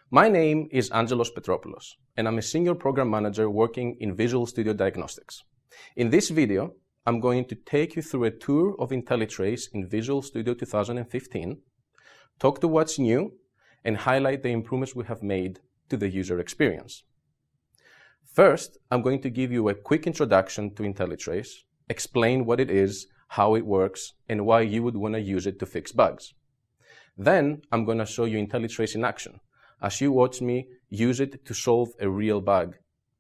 My name is Angelos Petropoulos, and I'm a senior program manager working in Visual Studio Diagnostics. In this video, I'm going to take you through a tour of IntelliTrace in Visual Studio 2015, talk to what's new, and highlight the improvements we have made to the user experience. First, I'm going to give you a quick introduction to IntelliTrace, explain what it is, how it works, and why you would want to use it to fix bugs. Then, I'm going to show you IntelliTrace in action, as you watch me use it to solve a real bug.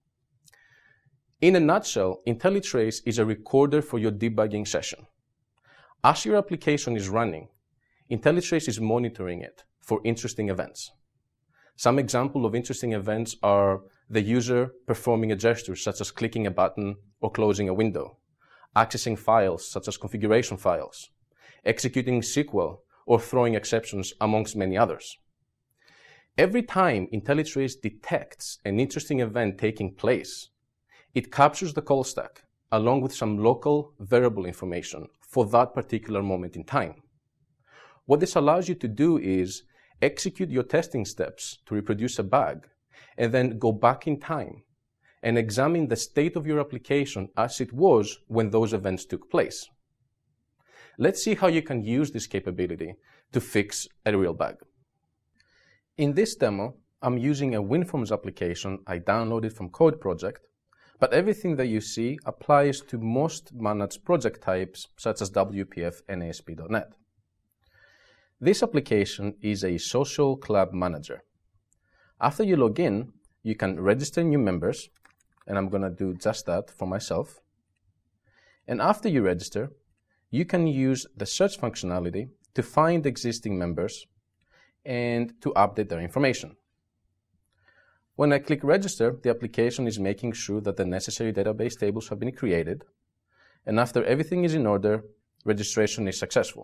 In a nutshell, IntelliTrace is a recorder for your debugging session. As your application is running, IntelliTrace is monitoring it for interesting events. Some examples of interesting events are the user performing a gesture such as clicking a button or closing a window, accessing files such as configuration files, executing SQL or throwing exceptions, amongst many others. Every time IntelliTrace detects an interesting event taking place, it captures the call stack along with some local variable information for that particular moment in time. What this allows you to do is execute your testing steps to reproduce a bug and then go back in time and examine the state of your application as it was when those events took place. Let's see how you can use this capability to fix a real bug. In this demo, I'm using a WinForms application I downloaded from Code Project, but everything that you see applies to most managed project types such as WPF and ASP.NET. This application is a social club manager. After you log in, you can register new members, and I'm going to do just that for myself. And after you register, you can use the search functionality to find existing members and to update their information. When I click register, the application is making sure that the necessary database tables have been created, and after everything is in order, registration is successful.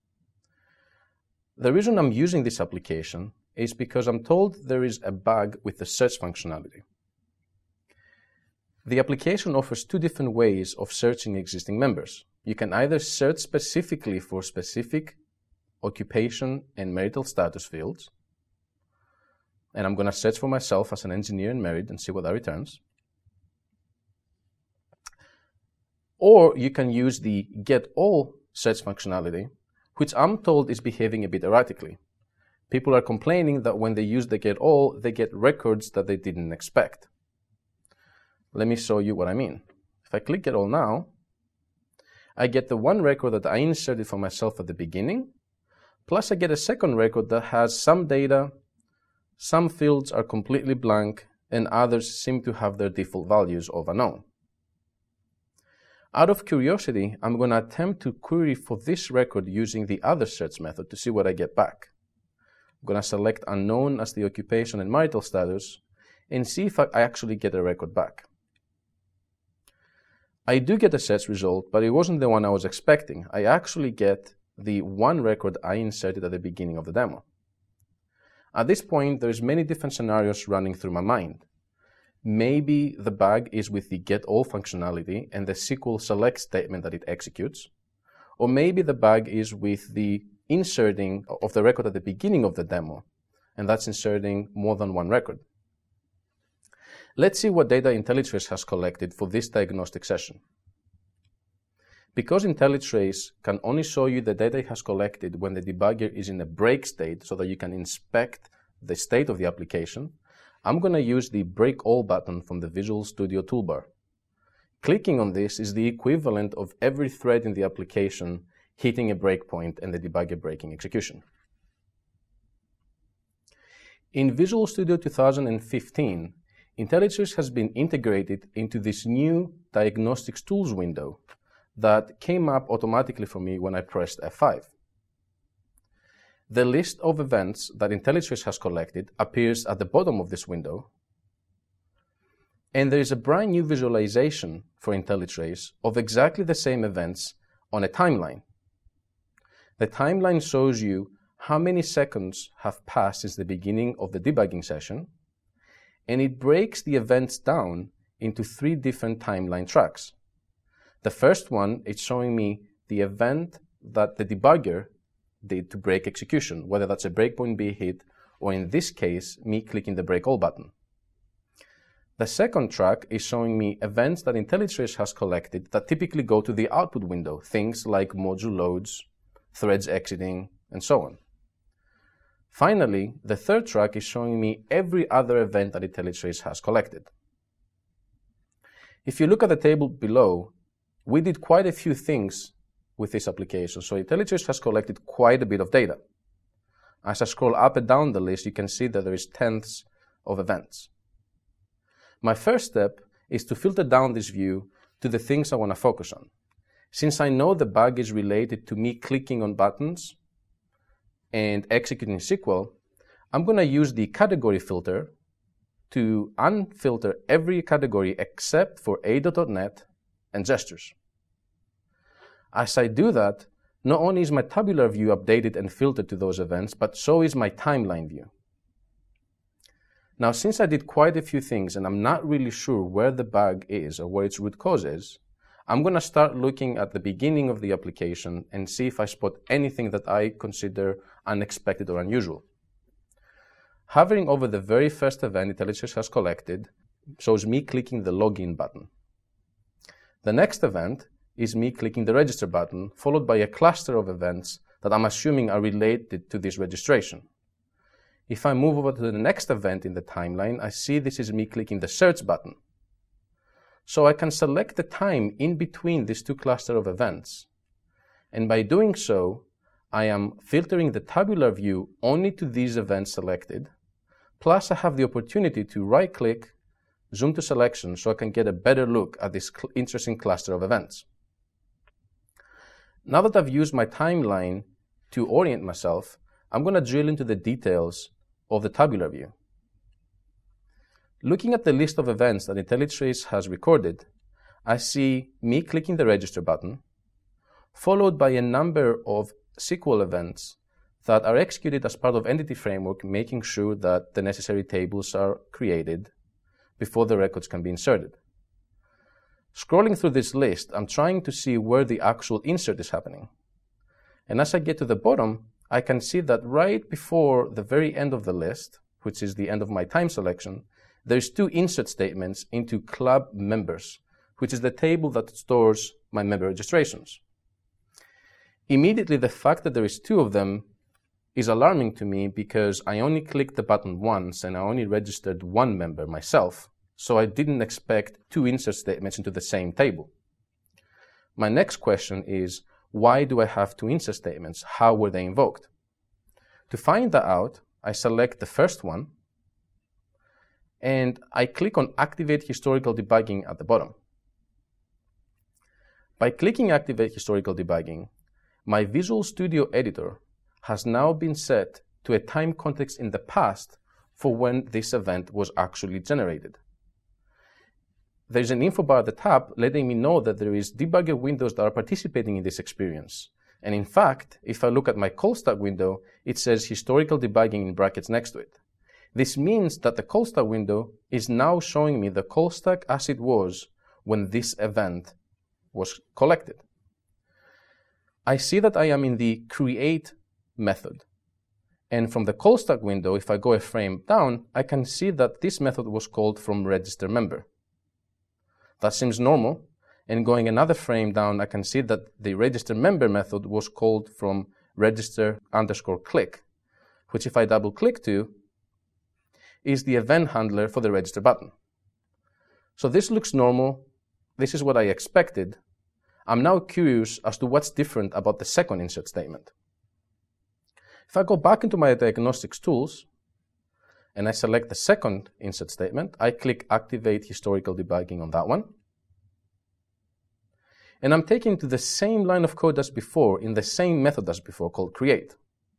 The reason I'm using this application is because I'm told there is a bug with the search functionality. The application offers two different ways of searching existing members. You can either search specifically for specific occupation and marital status fields, and I'm going to search for myself as an engineer and married and see what that returns. Or you can use the get all search functionality, which I'm told is behaving a bit erratically. People are complaining that when they use the get all, they get records that they didn't expect. Let me show you what I mean. If I click get all now, I get the one record that I inserted for myself at the beginning, plus I get a second record that has some data, some fields are completely blank, and others seem to have their default values of unknown. Out of curiosity, I'm going to attempt to query for this record using the other search method to see what I get back. I'm going to select unknown as the occupation and marital status and see if I actually get a record back. I do get a search result, but it wasn't the one I was expecting. I actually get the one record I inserted at the beginning of the demo. At this point, there's many different scenarios running through my mind. Maybe the bug is with the get all functionality and the SQL select statement that it executes, or maybe the bug is with the inserting of the record at the beginning of the demo, and that's inserting more than one record. Let's see what data IntelliTrace has collected for this diagnostic session. Because IntelliTrace can only show you the data it has collected when the debugger is in a break state so that you can inspect the state of the application, I'm going to use the Break All button from the Visual Studio toolbar. Clicking on this is the equivalent of every thread in the application hitting a breakpoint and the debugger breaking execution. In Visual Studio 2015, IntelliTrace has been integrated into this new Diagnostics Tools window that came up automatically for me when I pressed F5. The list of events that IntelliTrace has collected appears at the bottom of this window, and there is a brand new visualization for IntelliTrace of exactly the same events on a timeline. The timeline shows you how many seconds have passed since the beginning of the debugging session, and it breaks the events down into three different timeline tracks. The first one is showing me the event that the debugger did to break execution, whether that's a breakpoint being hit or in this case, me clicking the Break All button. The second track is showing me events that IntelliTrace has collected that typically go to the output window, things like module loads, threads exiting, and so on. Finally, the third track is showing me every other event that IntelliTrace has collected. If you look at the table below, we did quite a few things with this application, so IntelliTrace has collected quite a bit of data. As I scroll up and down the list, you can see that there is tenths of events. My first step is to filter down this view to the things I want to focus on. Since I know the bug is related to me clicking on buttons and executing SQL, I'm going to use the category filter to unfilter every category except for ADO.NET and gestures. As I do that, not only is my tabular view updated and filtered to those events, but so is my timeline view. Now, since I did quite a few things and I'm not really sure where the bug is or where its root cause is, I'm going to start looking at the beginning of the application and see if I spot anything that I consider unexpected or unusual. Hovering over the very first event IntelliTrace has collected shows me clicking the Login button. The next event is me clicking the Register button, followed by a cluster of events that I'm assuming are related to this registration. If I move over to the next event in the timeline, I see this is me clicking the Search button. So I can select the time in between these two clusters of events. And by doing so, I am filtering the tabular view only to these events selected, plus I have the opportunity to right-click, zoom to selection so I can get a better look at this interesting cluster of events. Now that I've used my timeline to orient myself, I'm going to drill into the details of the tabular view. Looking at the list of events that IntelliTrace has recorded, I see me clicking the Register button, followed by a number of SQL events that are executed as part of Entity Framework, making sure that the necessary tables are created before the records can be inserted. Scrolling through this list, I'm trying to see where the actual insert is happening. And as I get to the bottom, I can see that right before the very end of the list, which is the end of my time selection, there's two insert statements into Club Members, which is the table that stores my member registrations. Immediately, the fact that there is two of them is alarming to me because I only clicked the button once and I only registered one member myself, so I didn't expect two insert statements into the same table. My next question is, why do I have two insert statements? How were they invoked? To find that out, I select the first one and I click on Activate Historical Debugging at the bottom. By clicking Activate Historical Debugging, my Visual Studio Editor has now been set to a time context in the past for when this event was actually generated. There's an info bar at the top letting me know that there is debugger windows that are participating in this experience. And in fact, if I look at my call stack window, it says historical debugging in brackets next to it. This means that the call stack window is now showing me the call stack as it was when this event was collected. I see that I am in the create method. And from the call stack window, if I go a frame down, I can see that this method was called from register member. That seems normal, and going another frame down, I can see that the register member method was called from register_click, which if I double click to, is the event handler for the register button. So this looks normal. This is what I expected. I'm now curious as to what's different about the second insert statement. If I go back into my diagnostics tools, and I select the second insert statement, I click Activate Historical Debugging on that one. And I'm taken to the same line of code as before in the same method as before called create.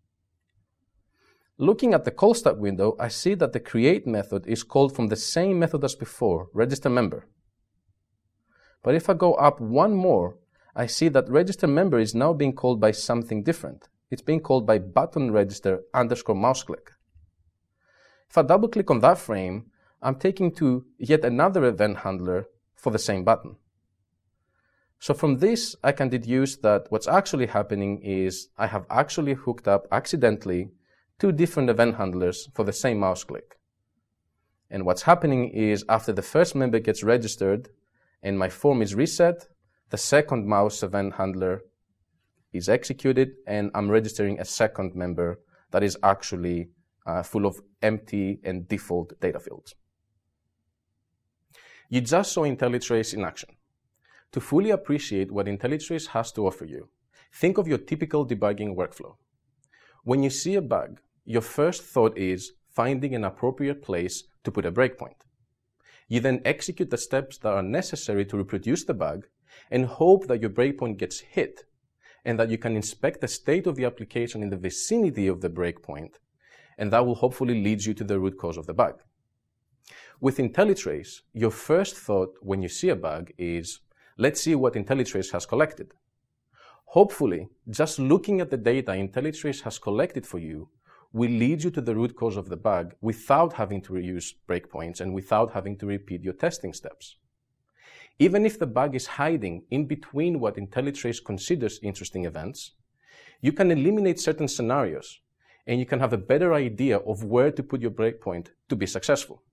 Looking at the call stack window, I see that the create method is called from the same method as before, register member. But if I go up one more, I see that register member is now being called by something different. It's being called by button register _mouse click. If I double click on that frame, I'm taken to yet another event handler for the same button. So from this, I can deduce that what's actually happening is I have actually hooked up accidentally two different event handlers for the same mouse click. And what's happening is after the first member gets registered and my form is reset, the second mouse event handler is executed and I'm registering a second member that is actually full of empty and default data fields. You just saw IntelliTrace in action. To fully appreciate what IntelliTrace has to offer you, think of your typical debugging workflow. When you see a bug, your first thought is finding an appropriate place to put a breakpoint. You then execute the steps that are necessary to reproduce the bug and hope that your breakpoint gets hit and that you can inspect the state of the application in the vicinity of the breakpoint, and that will hopefully lead you to the root cause of the bug. With IntelliTrace, your first thought when you see a bug is, let's see what IntelliTrace has collected. Hopefully, just looking at the data IntelliTrace has collected for you will lead you to the root cause of the bug without having to reuse breakpoints and without having to repeat your testing steps. Even if the bug is hiding in between what IntelliTrace considers interesting events, you can eliminate certain scenarios and you can have a better idea of where to put your breakpoint to be successful.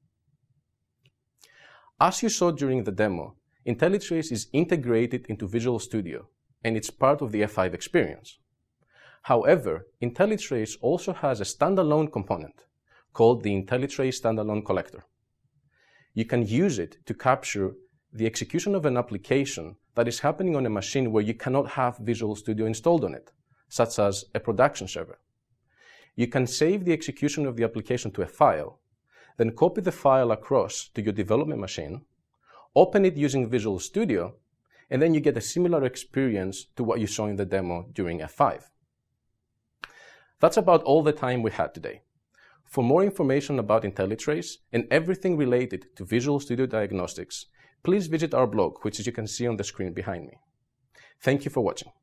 As you saw during the demo, IntelliTrace is integrated into Visual Studio and it's part of the F5 experience. However, IntelliTrace also has a standalone component called the IntelliTrace Standalone Collector. You can use it to capture the execution of an application that is happening on a machine where you cannot have Visual Studio installed on it, such as a production server. You can save the execution of the application to a file, then copy the file across to your development machine, open it using Visual Studio, and then you get a similar experience to what you saw in the demo during F5. That's about all the time we had today. For more information about IntelliTrace and everything related to Visual Studio Diagnostics, please visit our blog, which as you can see on the screen behind me. Thank you for watching.